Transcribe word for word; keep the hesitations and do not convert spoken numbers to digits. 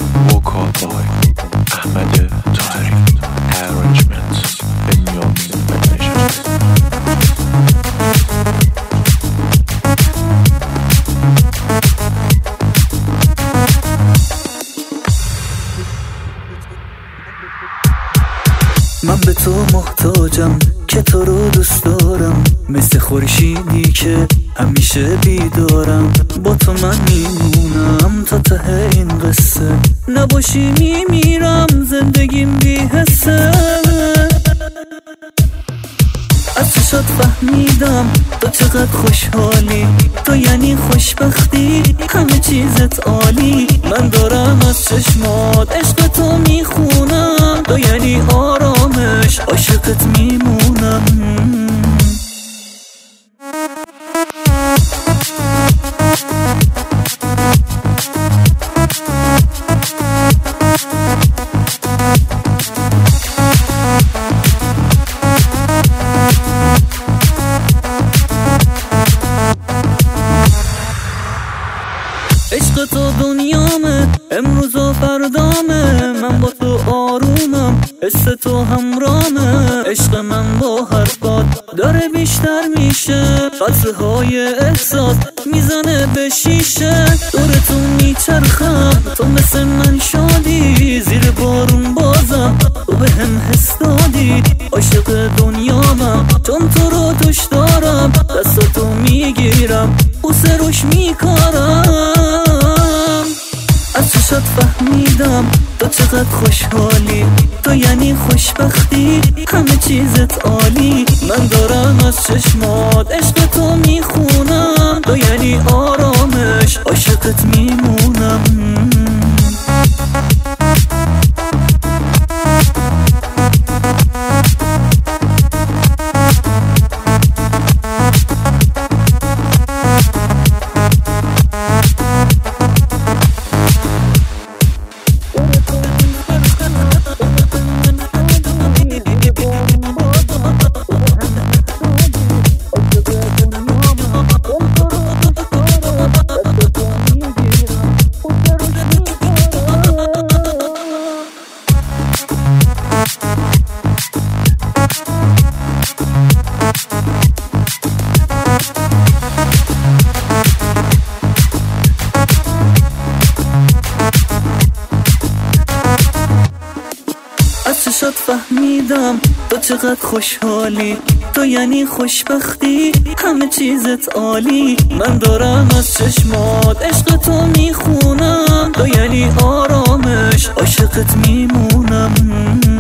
Vocal by Ahmed Tahiri. Arrangements Benjamin Benjamin. من به تو محتاجم که تو رو دوست دارم، مثل خورشیدی که همیشه بیدارم. با تو من میمونم تا ته این قصه، نباشی میمیرم زندگیم بی حسه. از چشات فهمیدم تو چقدر خوشحالی، تو یعنی خوشبختی، همه چیزت عالی. من دارم از چشمات عشق تو میخونم، تو یعنی آرامش، عاشقت میمونم. عشق تو دنیامه، امروز و فردامه. من با تو آرومم، حس تو همرامه. عشق من با حرفات داره بیشتر میشه، قطرهای احساس میزنه به شیشه. دورتون میچرخم، تو مثل من شادی، زیر بارون بازم تو به هم حس دادی. عاشق دنیامم چون تو رو توش دارم، دستاتو میگیرم بوسه روش میکارم. از چشات فهمیدم تو چقدر خوشحالی، تو یعنی خوشبختی، همه چیزت عالی. من دارم از چشمات عشق تو میخونم، تو یعنی آرامش، عاشقت میمونم. از چشات فهمیدم تو چقدر خوشحالی، تو یعنی خوشبختی، همه چیزت عالی. من دارم از چشمات عشق تو میخونم، تو یعنی آرامش، عاشقت میمونم.